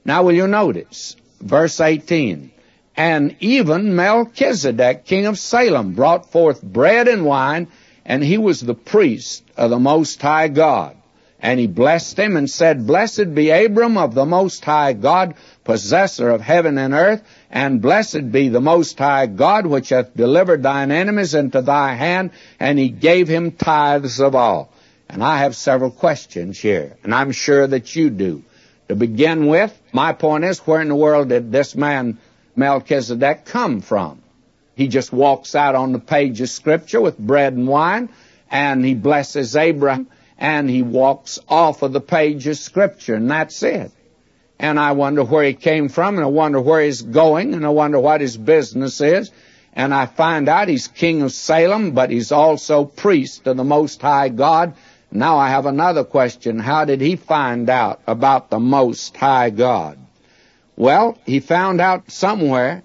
Now will you notice, verse 18, and even Melchizedek, king of Salem, brought forth bread and wine, and he was the priest of the Most High God. And he blessed him and said, Blessed be Abram of the Most High God, possessor of heaven and earth, and blessed be the Most High God, which hath delivered thine enemies into thy hand, and he gave him tithes of all. And I have several questions here, and I'm sure that you do. To begin with, my point is, where in the world did this man Melchizedek come from? He just walks out on the page of Scripture with bread and wine, and he blesses Abraham, and he walks off of the page of Scripture, and that's it. And I wonder where he came from, and I wonder where he's going, and I wonder what his business is. And I find out he's king of Salem, but he's also priest of the Most High God. Now I have another question. How did he find out about the Most High God? Well, he found out somewhere,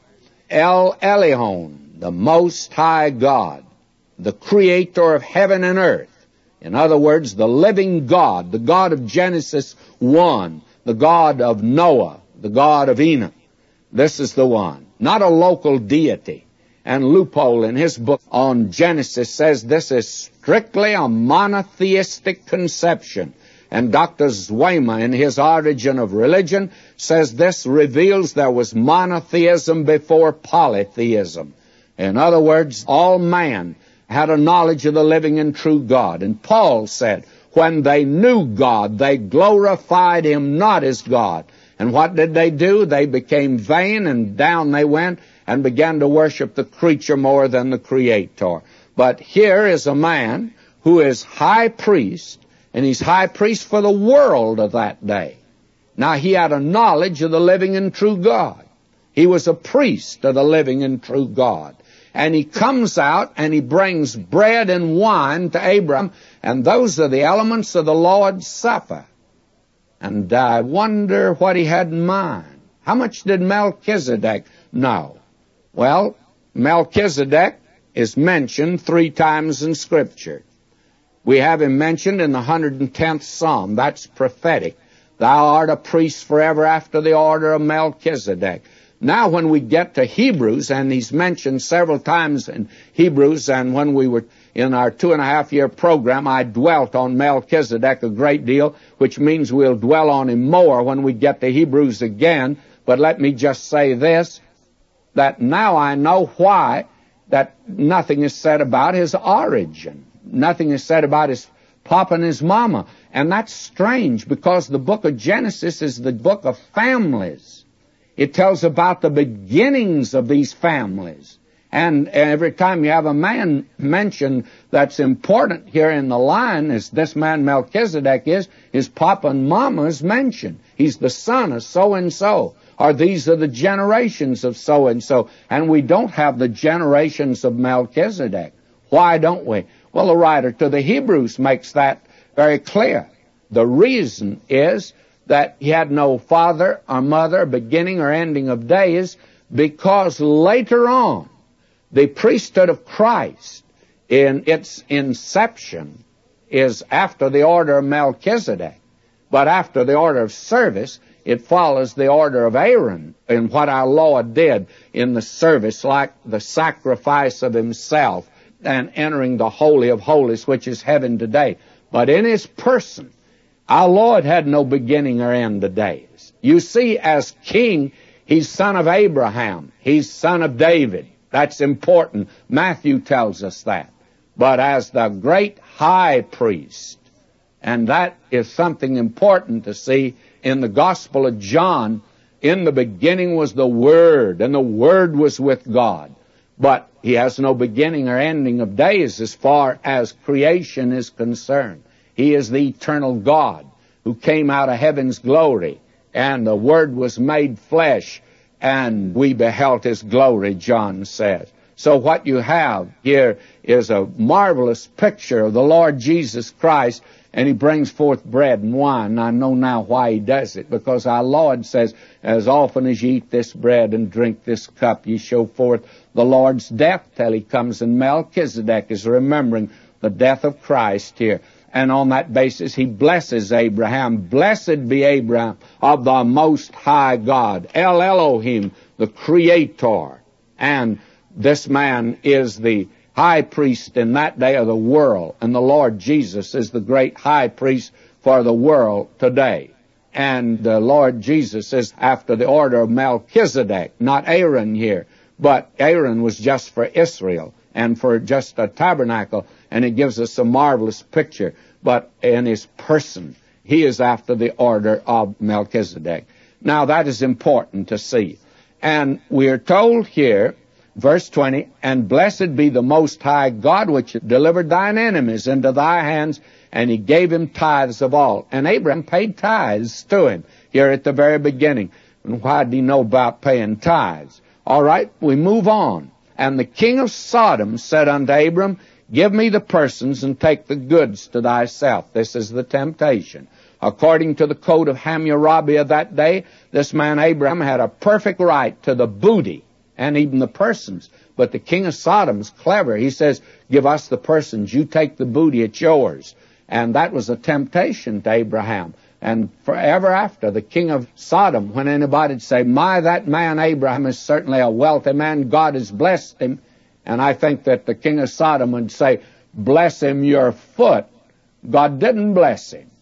El Elyon, the Most High God, the creator of heaven and earth. In other words, the living God, the God of Genesis 1, the God of Noah, the God of Enoch. This is the one, not a local deity. And Leupold, in his book on Genesis, says this is strictly a monotheistic conception. And Dr. Zwemer, in his Origin of Religion, says this reveals there was monotheism before polytheism. In other words, all man had a knowledge of the living and true God. And Paul said, when they knew God, they glorified him not as God. And what did they do? They became vain, and down they went and began to worship the creature more than the Creator. But here is a man who is high priest, and he's high priest for the world of that day. Now, he had a knowledge of the living and true God. He was a priest of the living and true God. And he comes out and he brings bread and wine to Abraham, and those are the elements of the Lord's Supper. And I wonder what he had in mind. How much did Melchizedek know? Well, Melchizedek is mentioned 3 times in Scripture. We have him mentioned in the 110th Psalm. That's prophetic. Thou art a priest forever after the order of Melchizedek. Now when we get to Hebrews, and he's mentioned several times in Hebrews, and when we were in our 2.5-year program, I dwelt on Melchizedek a great deal, which means we'll dwell on him more when we get to Hebrews again. But let me just say this, that now I know why that nothing is said about his origin. Nothing is said about his papa and his mama. And that's strange, because the book of Genesis is the book of families. It tells about the beginnings of these families. And every time you have a man mentioned that's important here in the line, as this man Melchizedek is, his papa and mama is mentioned. He's the son of so-and-so, or these are the generations of so-and-so. And we don't have the generations of Melchizedek. Why don't we? Well, the writer to the Hebrews makes that very clear. The reason is that he had no father or mother, beginning or ending of days, because later on, the priesthood of Christ in its inception is after the order of Melchizedek. But after the order of service, it follows the order of Aaron in what our Lord did in the service, like the sacrifice of himself and entering the Holy of Holies, which is heaven today. But in his person, our Lord had no beginning or end of days. You see, as king, he's son of Abraham. He's son of David. That's important. Matthew tells us that. But as the great high priest, and that is something important to see in the Gospel of John, in the beginning was the Word, and the Word was with God. But he has no beginning or ending of days as far as creation is concerned. He is the eternal God who came out of heaven's glory, and the Word was made flesh, and we beheld his glory, John says. So what you have here is a marvelous picture of the Lord Jesus Christ, and he brings forth bread and wine. And I know now why he does it, because our Lord says, as often as ye eat this bread and drink this cup, ye show forth the Lord's death till he comes. And Melchizedek is remembering the death of Christ here. And on that basis, he blesses Abraham. Blessed be Abraham of the Most High God, El Elohim, the Creator. And this man is the high priest in that day of the world. And the Lord Jesus is the great high priest for the world today. And the Lord Jesus is after the order of Melchizedek, not Aaron here. But Aaron was just for Israel and for just a tabernacle, and it gives us a marvelous picture. But in his person, he is after the order of Melchizedek. Now, that is important to see. And we are told here, verse 20, and blessed be the Most High God, which delivered thine enemies into thy hands, and he gave him tithes of all. And Abraham paid tithes to him here at the very beginning. And why did he know about paying tithes? All right, we move on. And the king of Sodom said unto Abram, give me the persons and take the goods to thyself. This is the temptation. According to the code of Hammurabi of that day, this man Abraham had a perfect right to the booty and even the persons. But the king of Sodom's clever. He says, give us the persons, you take the booty, it's yours. And that was a temptation to Abraham. And forever after, the king of Sodom, when anybody would say, my, that man Abraham is certainly a wealthy man, God has blessed him. And I think that the king of Sodom would say, bless him your foot. God didn't bless him.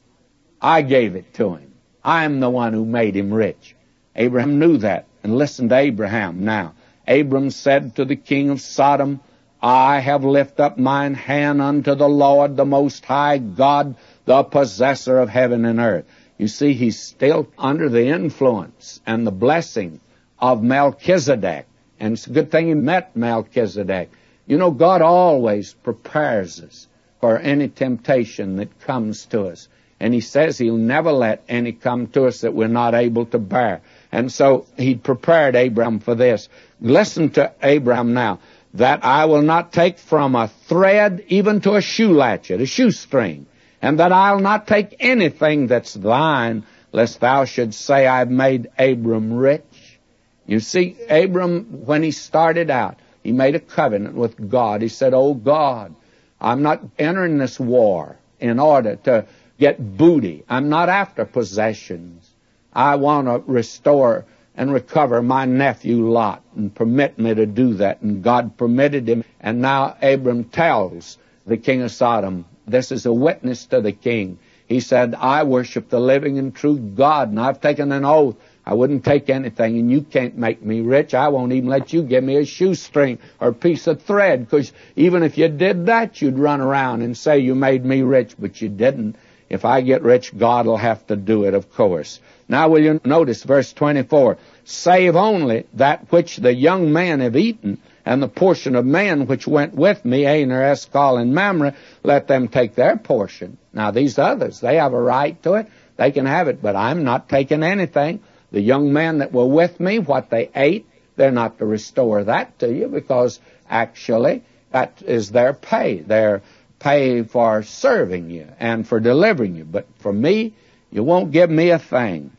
I gave it to him. I am the one who made him rich. Abraham knew that. And listen to Abraham now. Abram said to the king of Sodom, I have lifted up mine hand unto the Lord, the Most High God, the possessor of heaven and earth. You see, he's still under the influence and the blessing of Melchizedek. And it's a good thing he met Melchizedek. You know, God always prepares us for any temptation that comes to us. And he says he'll never let any come to us that we're not able to bear. And so he prepared Abraham for this. Listen to Abraham now. That I will not take from a thread even to a shoe latchet, a shoestring, and that I'll not take anything that's thine, lest thou shouldst say, I've made Abram rich. You see, Abram, when he started out, he made a covenant with God. He said, oh God, I'm not entering this war in order to get booty. I'm not after possessions. I want to restore and recover my nephew Lot, and permit me to do that. And God permitted him. And now Abram tells the king of Sodom, this is a witness to the king. He said, I worship the living and true God, and I've taken an oath. I wouldn't take anything, and you can't make me rich. I won't even let you give me a shoestring or a piece of thread, because even if you did that, you'd run around and say you made me rich, but you didn't. If I get rich, God will have to do it, of course. Now will you notice verse 24, save only that which the young men have eaten, and the portion of men which went with me, Aner, Eshcol, and Mamre, let them take their portion. Now these others, they have a right to it. They can have it, but I'm not taking anything. The young men that were with me, what they ate, they're not to restore that to you, because actually that is their pay. Their pay for serving you and for delivering you. But for me, you won't give me a thing.